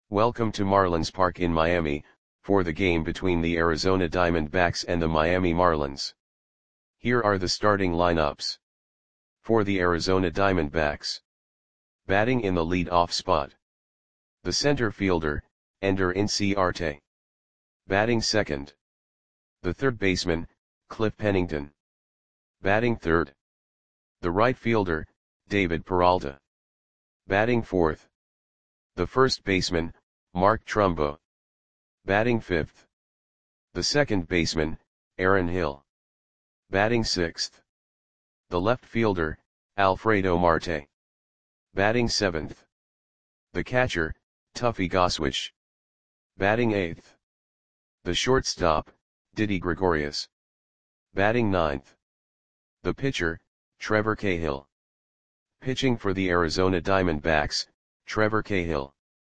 Welcome to Marlins Park in Miami, for the game between the Arizona Diamondbacks and the Miami Marlins. Here are the starting lineups. For the Arizona Diamondbacks. Batting in the lead-off spot. The center fielder, Ender Inciarte. Batting second. The third baseman, Cliff Pennington. Batting third. The right fielder, David Peralta. Batting fourth. The first baseman, Mark Trumbo. Batting fifth. The second baseman, Aaron Hill. Batting sixth. The left fielder, Alfredo Marte. Batting seventh. The catcher, Tuffy Goswish. Batting eighth. The shortstop, Didi Gregorius. Batting ninth. The pitcher, Trevor Cahill. Pitching for the Arizona Diamondbacks, Trevor Cahill.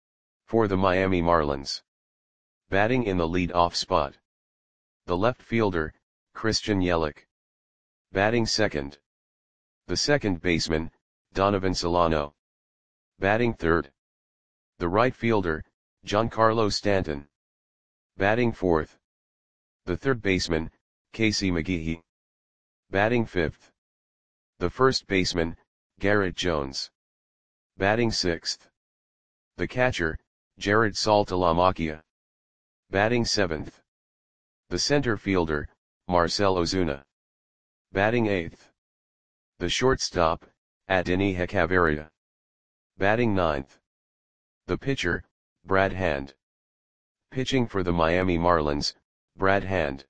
For the Miami Marlins. Batting in the lead-off spot. The left fielder, Christian Yelich. Batting second. The second baseman, Donovan Solano. Batting third. The right fielder, Giancarlo Stanton. Batting fourth. The third baseman, Casey McGehee. Batting fifth. The first baseman, Garrett Jones. Batting sixth. The catcher, Jared Saltalamacchia. Batting seventh. The center fielder, Marcell Ozuna. Batting eighth. The shortstop, Adeiny Hechavarria. Batting ninth. The pitcher, Brad Hand. Pitching for the Miami Marlins, Brad Hand.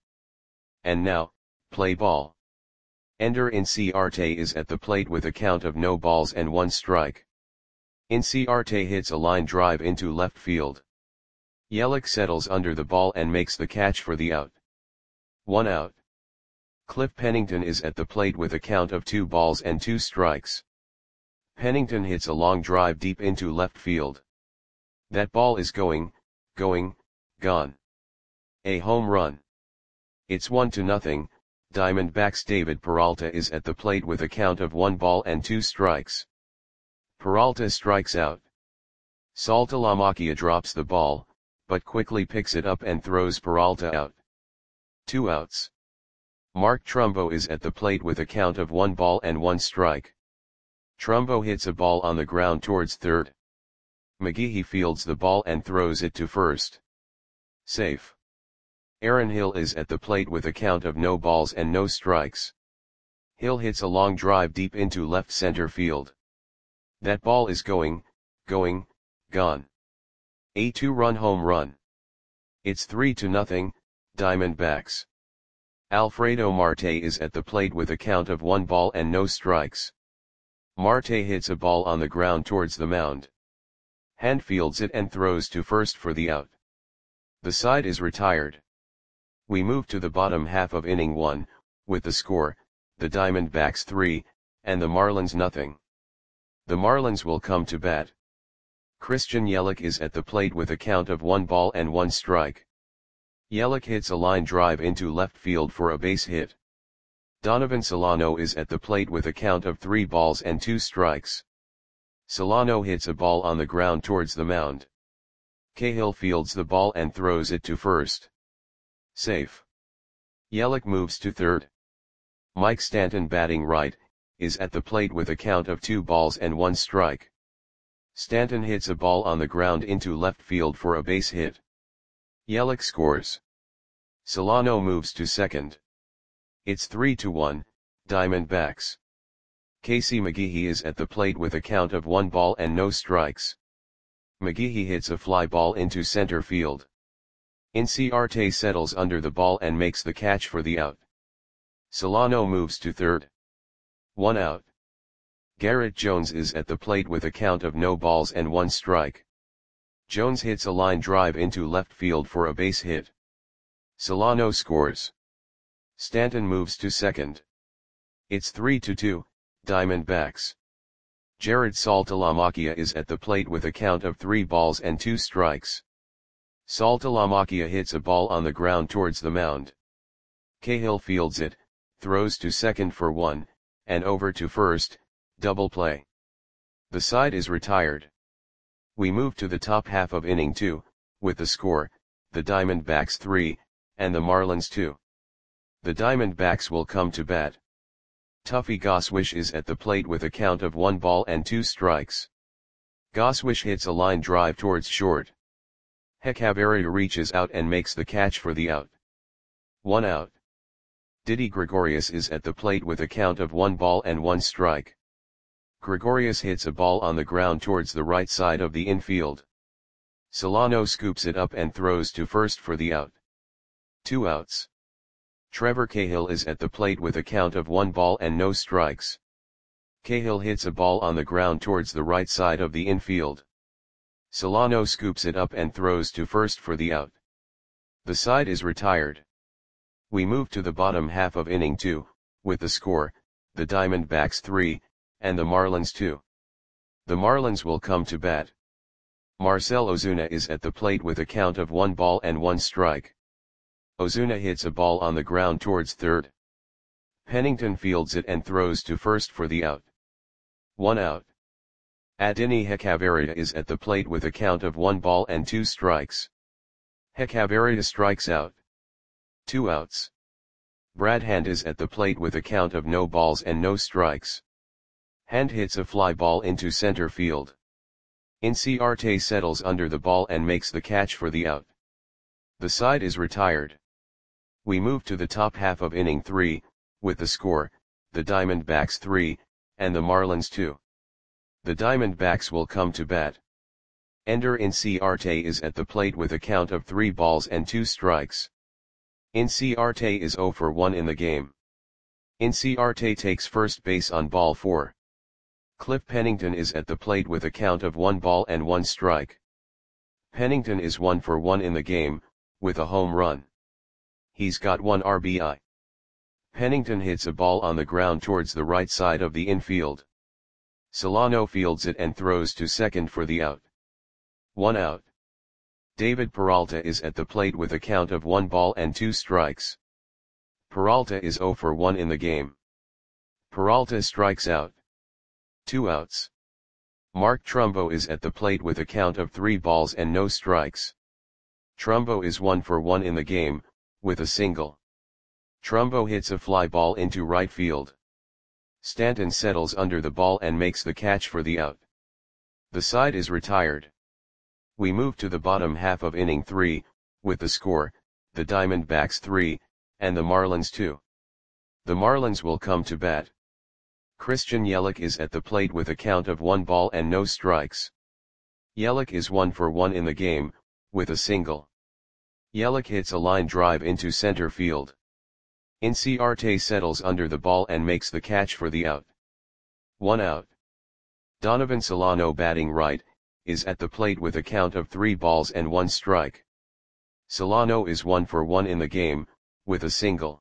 And now, play ball. Ender Inciarte is at the plate with a count of no balls and 1 strike. Inciarte hits a line drive into left field. Yelich settles under the ball and makes the catch for the out. 1 out. Cliff Pennington is at the plate with a count of 2 balls and 2 strikes. Pennington hits a long drive deep into left field. That ball is gone. A home run. It's 1-0, Diamondbacks. David Peralta is at the plate with a count of 1 ball and 2 strikes. Peralta strikes out. Saltalamacchia drops the ball, but quickly picks it up and throws Peralta out. 2 outs. Mark Trumbo is at the plate with a count of 1 ball and 1 strike. Trumbo hits a ball on the ground towards third. McGehee fields the ball and throws it to first. Safe. Aaron Hill is at the plate with a count of no balls and no strikes. Hill hits a long drive deep into left center field. That ball is gone. A 2-run home run. It's 3-0, Diamondbacks. Alfredo Marte is at the plate with a count of 1 ball and no strikes. Marte hits a ball on the ground towards the mound. Hand fields it and throws to first for the out. The side is retired. We move to the bottom half of inning 1, with the score, the Diamondbacks 3, and the Marlins 0. The Marlins will come to bat. Christian Yelich is at the plate with a count of 1 ball and 1 strike. Yelich hits a line drive into left field for a base hit. Donovan Solano is at the plate with a count of 3 balls and 2 strikes. Solano hits a ball on the ground towards the mound. Cahill fields the ball and throws it to first. Safe. Yelich moves to third. Mike Stanton, batting right, is at the plate with a count of 2 balls and 1 strike. Stanton hits a ball on the ground into left field for a base hit. Yelich scores. Solano moves to second. It's 3-1, Diamondbacks. Casey McGehee is at the plate with a count of 1 ball and no strikes. McGehee hits a fly ball into center field. Inciarte settles under the ball and makes the catch for the out. Solano moves to third. 1 out. Garrett Jones is at the plate with a count of no balls and 1 strike. Jones hits a line drive into left field for a base hit. Solano scores. Stanton moves to second. It's 3-2, Diamondbacks. Jared Saltalamacchia is at the plate with a count of 3 balls and 2 strikes. Saltalamacchia hits a ball on the ground towards the mound. Cahill fields it, throws to second for 1, and over to first, double play. The side is retired. We move to the top half of inning 2, with the score, the Diamondbacks 3, and the Marlins 2. The Diamondbacks will come to bat. Tuffy Goswish is at the plate with a count of 1 ball and 2 strikes. Goswish hits a line drive towards short. Hechavarria reaches out and makes the catch for the out. 1 out. Didi Gregorius is at the plate with a count of 1 ball and 1 strike. Gregorius hits a ball on the ground towards the right side of the infield. Solano scoops it up and throws to first for the out. 2 outs. Trevor Cahill is at the plate with a count of 1 ball and no strikes. Cahill hits a ball on the ground towards the right side of the infield. Solano scoops it up and throws to first for the out. The side is retired. We move to the bottom half of inning 2, with the score, the Diamondbacks 3, and the Marlins 2. The Marlins will come to bat. Marcell Ozuna is at the plate with a count of 1 ball and 1 strike. Ozuna hits a ball on the ground towards third. Pennington fields it and throws to first for the out. 1 out. Adeiny Hechavarria is at the plate with a count of 1 ball and 2 strikes. Hechavarria strikes out. 2 outs. Brad Hand is at the plate with a count of no balls and no strikes. Hand hits a fly ball into center field. Inciarte settles under the ball and makes the catch for the out. The side is retired. We move to the top half of inning 3, with the score, the Diamondbacks 3, and the Marlins 2. The Diamondbacks will come to bat. Ender Inciarte is at the plate with a count of 3 balls and 2 strikes. Inciarte is 0 for 1 in the game. Inciarte takes first base on ball 4. Cliff Pennington is at the plate with a count of 1 ball and 1 strike. Pennington is 1 for 1 in the game, with a home run. He's got 1 RBI. Pennington hits a ball on the ground towards the right side of the infield. Solano fields it and throws to second for the out. 1 out. David Peralta is at the plate with a count of 1 ball and 2 strikes. Peralta is 0 for 1 in the game. Peralta strikes out. 2 outs. Mark Trumbo is at the plate with a count of 3 balls and no strikes. Trumbo is 1 for 1 in the game, with a single. Trumbo hits a fly ball into right field. Stanton settles under the ball and makes the catch for the out. The side is retired. We move to the bottom half of inning 3, with the score, the Diamondbacks 3, and the Marlins 2. The Marlins will come to bat. Christian Yelich is at the plate with a count of 1 ball and no strikes. Yelich is 1 for 1 in the game, with a single. Yelich hits a line drive into center field. Inciarte settles under the ball and makes the catch for the out. 1 out. Donovan Solano batting right, is at the plate with a count of 3 balls and 1 strike. Solano is 1 for 1 in the game, with a single.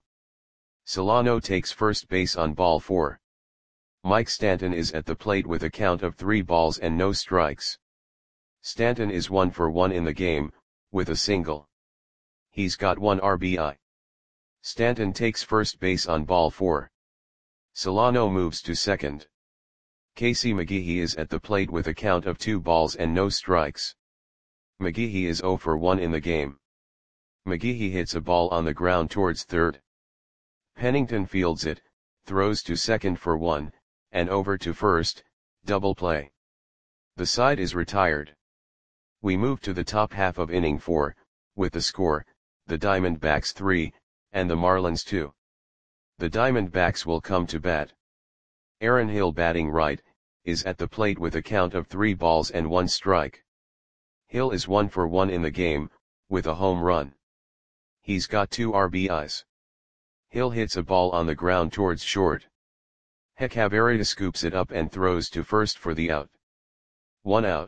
Solano takes first base on ball 4. Mike Stanton is at the plate with a count of 3 balls and no strikes. Stanton is 1 for 1 in the game, with a single. He's got 1 RBI. Stanton takes first base on ball 4. Solano moves to second. Casey McGehee is at the plate with a count of 2 balls and no strikes. McGehee is 0 for 1 in the game. McGehee hits a ball on the ground towards third. Pennington fields it, throws to second for 1, and over to first, double play. The side is retired. We move to the top half of inning 4, with the score, the Diamondbacks 3, and the Marlins 2. The Diamondbacks will come to bat. Aaron Hill batting right, is at the plate with a count of 3 balls and 1 strike. Hill is 1 for 1 in the game, with a home run. He's got 2 RBIs. Hill hits a ball on the ground towards short. Hechavarria scoops it up and throws to first for the out. 1 out.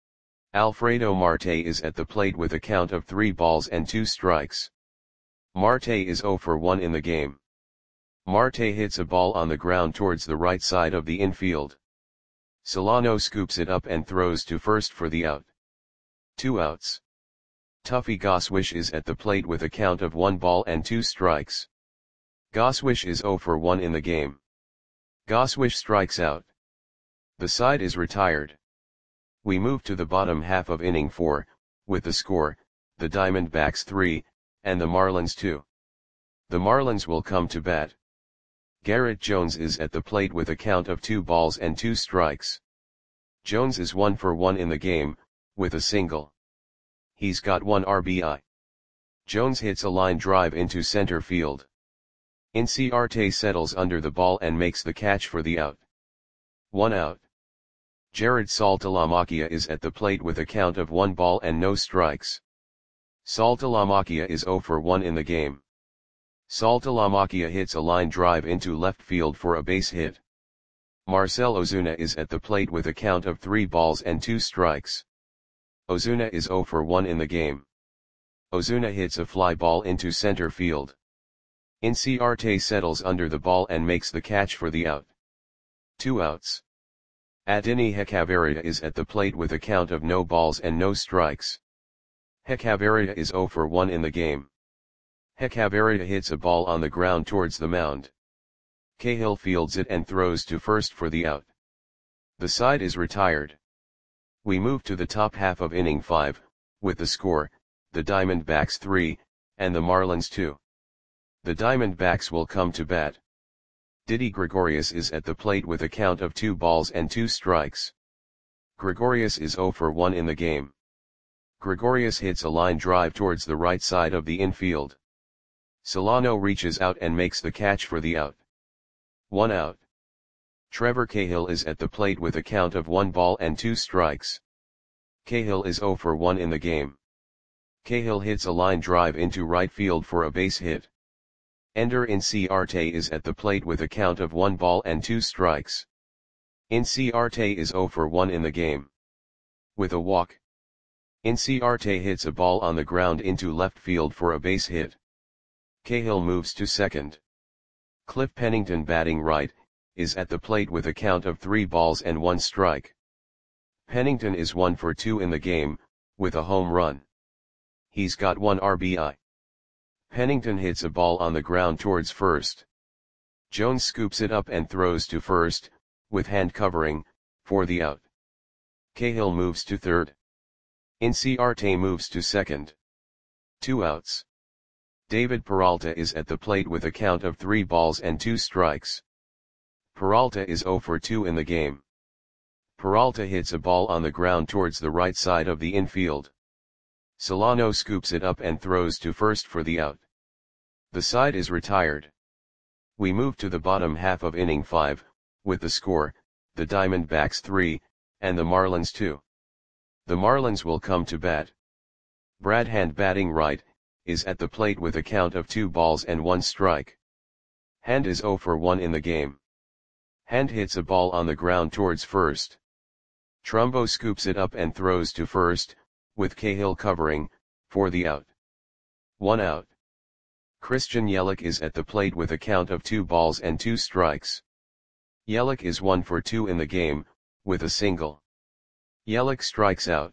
Alfredo Marte is at the plate with a count of 3 balls and 2 strikes. Marte is 0 for 1 in the game. Marte hits a ball on the ground towards the right side of the infield. Solano scoops it up and throws to first for the out. 2 outs. Tuffy Goswish is at the plate with a count of 1 ball and 2 strikes. Goswish is 0 for 1 in the game. Goswish strikes out. The side is retired. We move to the bottom half of inning 4, with the score, the Diamondbacks 3, and the Marlins 2. The Marlins will come to bat. Garrett Jones is at the plate with a count of 2 balls and 2 strikes. Jones is 1 for 1 in the game, with a single. He's got 1 RBI. Jones hits a line drive into center field. Inciarte settles under the ball and makes the catch for the out. 1 out. Jared Saltalamacchia is at the plate with a count of 1 ball and no strikes. Saltalamacchia is 0 for 1 in the game. Saltalamacchia hits a line drive into left field for a base hit. Marcell Ozuna is at the plate with a count of 3 balls and 2 strikes. Ozuna is 0 for 1 in the game. Ozuna hits a fly ball into center field. Inciarte settles under the ball and makes the catch for the out. 2 outs. Adeiny Hechavarria is at the plate with a count of no balls and no strikes. Hechavarria is 0 for 1 in the game. Hechavarria hits a ball on the ground towards the mound. Cahill fields it and throws to first for the out. The side is retired. We move to the top half of inning 5, with the score, the Diamondbacks 3, and the Marlins 2. The Diamondbacks will come to bat. Didi Gregorius is at the plate with a count of 2 balls and 2 strikes. Gregorius is 0 for 1 in the game. Gregorius hits a line drive towards the right side of the infield. Solano reaches out and makes the catch for the out. 1 out. Trevor Cahill is at the plate with a count of 1 ball and 2 strikes. Cahill is 0 for 1 in the game. Cahill hits a line drive into right field for a base hit. Ender Inciarte is at the plate with a count of 1 ball and 2 strikes. Inciarte is 0 for 1 in the game. With a walk. Inciarte hits a ball on the ground into left field for a base hit. Cahill moves to second. Cliff Pennington, batting right, is at the plate with a count of 3 balls and 1 strike. Pennington is 1 for 2 in the game, with a home run. He's got 1 RBI. Pennington hits a ball on the ground towards first. Jones scoops it up and throws to first, with hand covering, for the out. Cahill moves to third. Inciarte moves to second. 2 outs. David Peralta is at the plate with a count of 3 balls and 2 strikes. Peralta is 0 for 2 in the game. Peralta hits a ball on the ground towards the right side of the infield. Solano scoops it up and throws to first for the out. The side is retired. We move to the bottom half of inning 5, with the score, the Diamondbacks 3, and the Marlins 2. The Marlins will come to bat. Brad Hand, batting right, is at the plate with a count of 2 balls and 1 strike. Hand is 0 for 1 in the game. Hand hits a ball on the ground towards first. Trumbo scoops it up and throws to first, with Cahill covering, for the out. 1 out. Christian Yelich is at the plate with a count of 2 balls and 2 strikes. Yelich is 1 for 2 in the game, with a single. Yelich strikes out.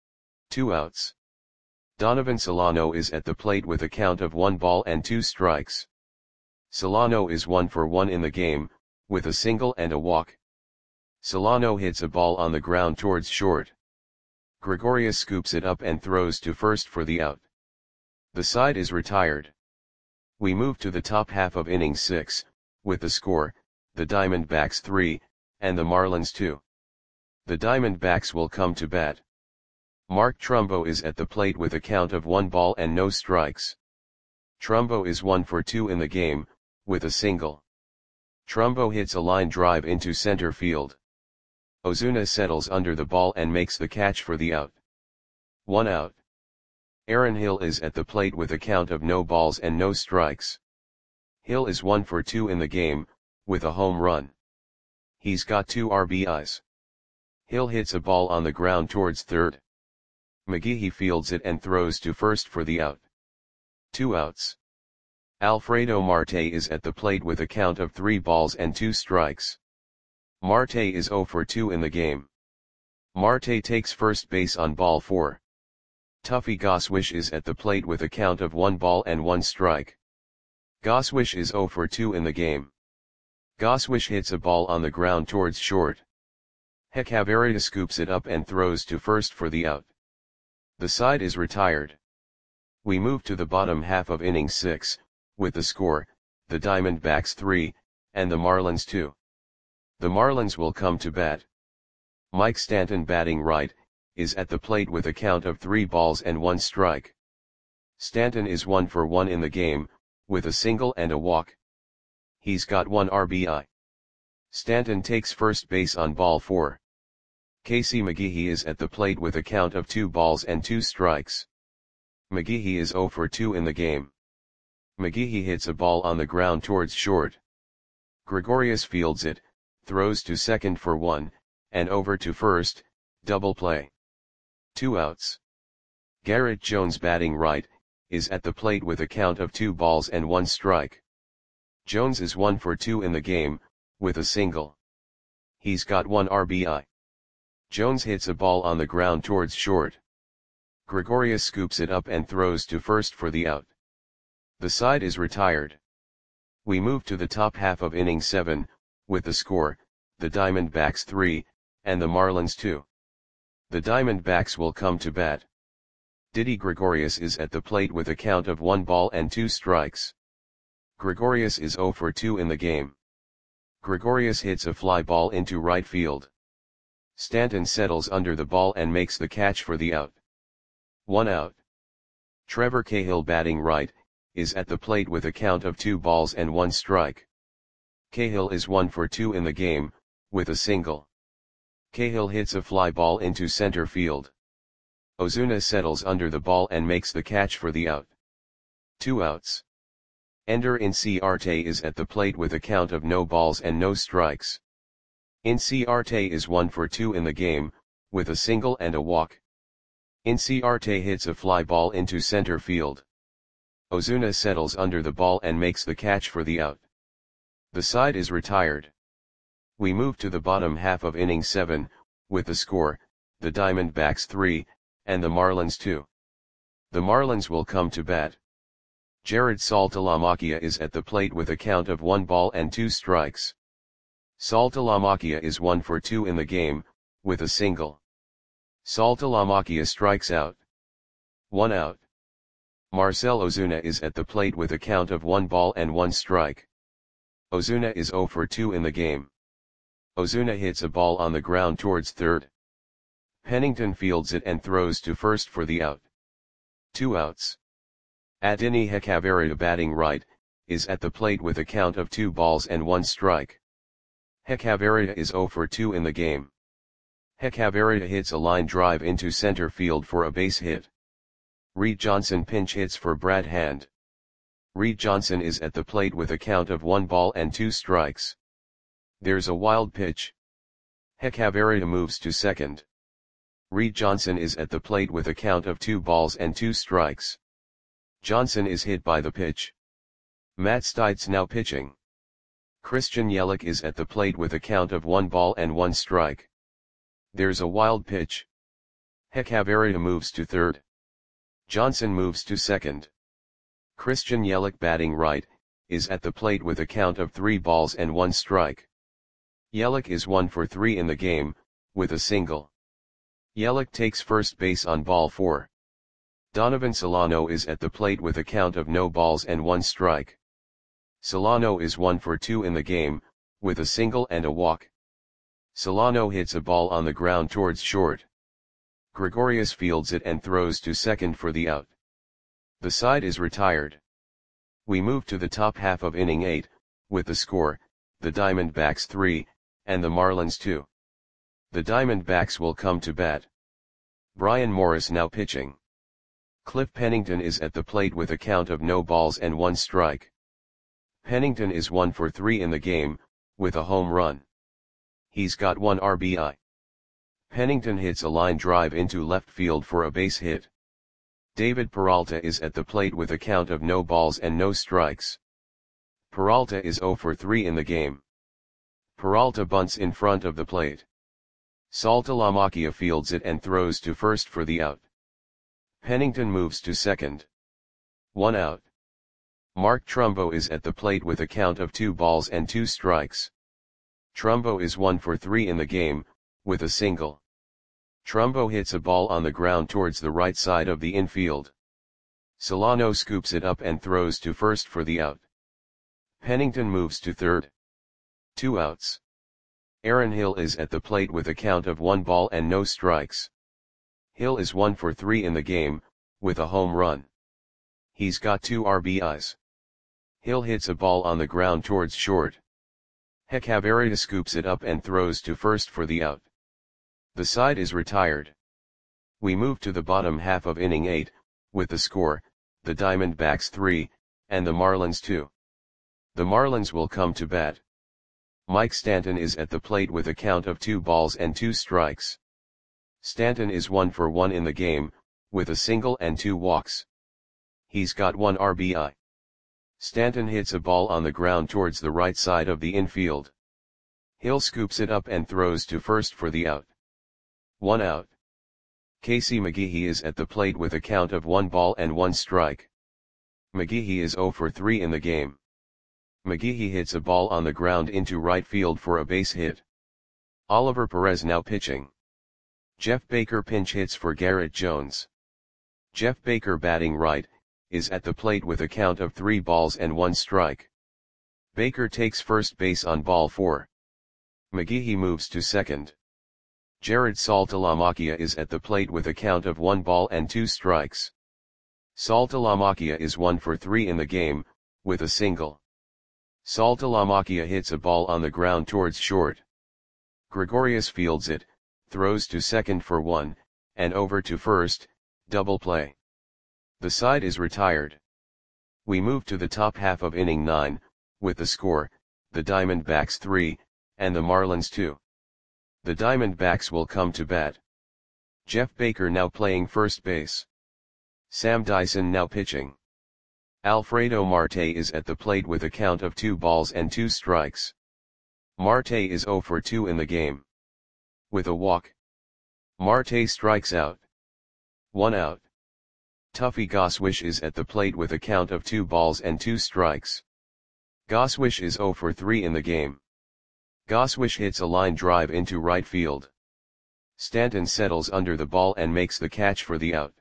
2 outs. Donovan Solano is at the plate with a count of 1 ball and 2 strikes. Solano is 1 for 1 in the game, with a single and a walk. Solano hits a ball on the ground towards short. Gregorius scoops it up and throws to first for the out. The side is retired. We move to the top half of inning 6, with the score, the Diamondbacks 3, and the Marlins 2. The Diamondbacks will come to bat. Mark Trumbo is at the plate with a count of 1 ball and no strikes. Trumbo is 1 for 2 in the game, with a single. Trumbo hits a line drive into center field. Ozuna settles under the ball and makes the catch for the out. 1 out. Aaron Hill is at the plate with a count of no balls and no strikes. Hill is 1 for 2 in the game, with a home run. He's got 2 RBIs. Hill hits a ball on the ground towards third. McGehee fields it and throws to first for the out. 2 outs. Alfredo Marte is at the plate with a count of 3 balls and 2 strikes. Marte is 0 for 2 in the game. Marte takes first base on ball 4. Tuffy Goswish is at the plate with a count of 1 ball and 1 strike. Goswish is 0 for 2 in the game. Goswish hits a ball on the ground towards short. Hechavarria scoops it up and throws to first for the out. The side is retired. We move to the bottom half of inning 6, with the score, the Diamondbacks 3, and the Marlins 2. The Marlins will come to bat. Mike Stanton, batting right, is at the plate with a count of 3 balls and 1 strike. Stanton is 1 for 1 in the game, with a single and a walk. He's got 1 RBI. Stanton takes first base on ball 4. Casey McGehee is at the plate with a count of 2 balls and 2 strikes. McGehee is 0 for 2 in the game. McGehee hits a ball on the ground towards short. Gregorius fields it, throws to second for 1, and over to first, double play. 2 outs. Garrett Jones, batting right, is at the plate with a count of 2 balls and 1 strike. Jones is 1 for 2 in the game, with a single. He's got 1 RBI. Jones hits a ball on the ground towards short. Gregorius scoops it up and throws to first for the out. The side is retired. We move to the top half of inning 7, with the score, the Diamondbacks 3, and the Marlins 2. The Diamondbacks will come to bat. Didi Gregorius is at the plate with a count of 1 ball and 2 strikes. Gregorius is 0 for 2 in the game. Gregorius hits a fly ball into right field. Stanton settles under the ball and makes the catch for the out. 1 out. Trevor Cahill, batting right, is at the plate with a count of 2 balls and 1 strike. Cahill is 1 for 2 in the game, with a single. Cahill hits a fly ball into center field. Ozuna settles under the ball and makes the catch for the out. 2 outs. Ender Inciarte is at the plate with a count of no balls and no strikes. Inciarte is 1 for 2 in the game, with a single and a walk. Inciarte hits a fly ball into center field. Ozuna settles under the ball and makes the catch for the out. The side is retired. We move to the bottom half of inning 7, with the score, the Diamondbacks 3, and the Marlins 2. The Marlins will come to bat. Jared Saltalamacchia is at the plate with a count of 1 ball and 2 strikes. Saltalamacchia is 1 for 2 in the game, with a single. Saltalamacchia strikes out. 1 out. Marcell Ozuna is at the plate with a count of 1 ball and 1 strike. Ozuna is 0 for 2 in the game. Ozuna hits a ball on the ground towards third. Pennington fields it and throws to first for the out. 2 outs. Adeiny Hechavarria, batting right, is at the plate with a count of 2 balls and 1 strike. Hechavarria is 0 for 2 in the game. Hechavarria hits a line drive into center field for a base hit. Reed Johnson pinch hits for Brad Hand. Reed Johnson is at the plate with a count of 1 ball and 2 strikes. There's a wild pitch. Hechavarria moves to second. Reed Johnson is at the plate with a count of 2 balls and 2 strikes. Johnson is hit by the pitch. Matt Stites now pitching. Christian Yelich is at the plate with a count of 1 ball and 1 strike. There's a wild pitch. Hechavarria moves to third. Johnson moves to second. Christian Yelich, batting right, is at the plate with a count of 3 balls and 1 strike. Yelich is 1 for 3 in the game, with a single. Yelich takes first base on ball 4. Donovan Solano is at the plate with a count of no balls and 1 strike. Solano is 1 for 2 in the game, with a single and a walk. Solano hits a ball on the ground towards short. Gregorius fields it and throws to second for the out. The side is retired. We move to the top half of inning 8, with the score, the Diamondbacks 3, and the Marlins 2. The Diamondbacks will come to bat. Brian Morris now pitching. Cliff Pennington is at the plate with a count of no balls and 1 strike. Pennington is 1 for 3 in the game, with a home run. He's got 1 RBI. Pennington hits a line drive into left field for a base hit. David Peralta is at the plate with a count of no balls and no strikes. Peralta is 0 for 3 in the game. Peralta bunts in front of the plate. Saltalamacchia fields it and throws to first for the out. Pennington moves to second. 1 out. Mark Trumbo is at the plate with a count of 2 balls and 2 strikes. Trumbo is 1 for 3 in the game, with a single. Trumbo hits a ball on the ground towards the right side of the infield. Solano scoops it up and throws to first for the out. Pennington moves to third. 2 outs. Aaron Hill is at the plate with a count of 1 ball and no strikes. Hill is 1 for 3 in the game, with a home run. He's got 2 RBIs. Hill hits a ball on the ground towards short. Hechavarria scoops it up and throws to first for the out. The side is retired. We move to the bottom half of inning 8, with the score, the Diamondbacks 3, and the Marlins 2. The Marlins will come to bat. Mike Stanton is at the plate with a count of 2 balls and 2 strikes. Stanton is 1 for 1 in the game, with a single and 2 walks. He's got 1 RBI. Stanton hits a ball on the ground towards the right side of the infield. Hill scoops it up and throws to first for the out. 1 out. Casey McGehee is at the plate with a count of 1 ball and 1 strike. McGehee is 0 for 3 in the game. McGehee hits a ball on the ground into right field for a base hit. Oliver Perez now pitching. Jeff Baker pinch hits for Garrett Jones. Jeff Baker batting right, is at the plate with a count of 3 balls and 1 strike. Baker takes first base on ball 4. McGehee moves to second. Jared Saltalamacchia is at the plate with a count of 1 ball and 2 strikes. Saltalamacchia is 1 for 3 in the game, with a single. Saltalamacchia hits a ball on the ground towards short. Gregorius fields it, throws to second for 1, and over to first, double play. The side is retired. We move to the top half of inning 9, with the score, the Diamondbacks 3, and the Marlins 2. The Diamondbacks will come to bat. Jeff Baker now playing first base. Sam Dyson now pitching. Alfredo Marte is at the plate with a count of 2 balls and 2 strikes. Marte is 0 for 2 in the game. With a walk. Marte strikes out. 1 out. Tuffy Goswish is at the plate with a count of 2 balls and 2 strikes. Goswish is 0 for 3 in the game. Goswish hits a line drive into right field. Stanton settles under the ball and makes the catch for the out.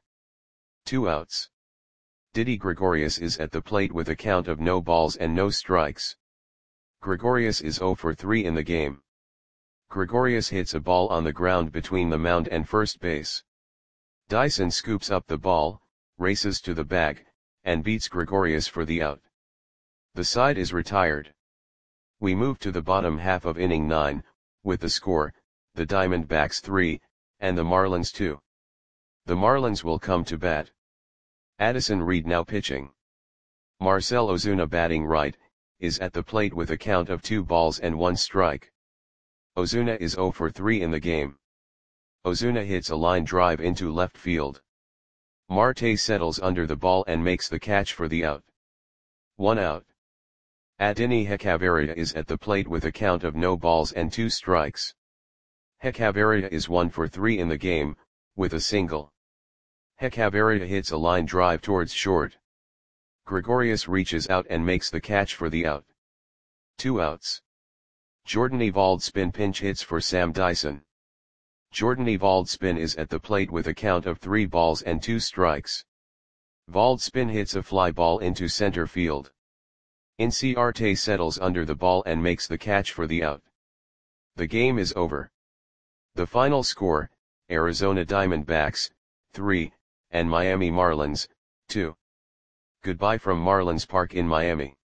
2 outs. Didi Gregorius is at the plate with a count of no balls and no strikes. Gregorius is 0 for 3 in the game. Gregorius hits a ball on the ground between the mound and first base. Dyson scoops up the ball, races to the bag, and beats Gregorius for the out. The side is retired. We move to the bottom half of inning 9, with the score, the Diamondbacks 3, and the Marlins 2. The Marlins will come to bat. Addison Reed now pitching. Marcell Ozuna batting right, is at the plate with a count of 2 balls and 1 strike. Ozuna is 0 for 3 in the game. Ozuna hits a line drive into left field. Marte settles under the ball and makes the catch for the out. 1 out. Adeiny Hechavarria is at the plate with a count of no balls and 2 strikes. Hechavarria is 1 for 3 in the game, with a single. Hechavarria hits a line drive towards short. Gregorius reaches out and makes the catch for the out. 2 outs. Jordan Evalds-Spin pinch hits for Sam Dyson. Jordan Evalds-Spin is at the plate with a count of 3 balls and 2 strikes. Evalds-Spin hits a fly ball into center field. Inciarte settles under the ball and makes the catch for the out. The game is over. The final score, Arizona Diamondbacks, 3, and Miami Marlins, 2. Goodbye from Marlins Park in Miami.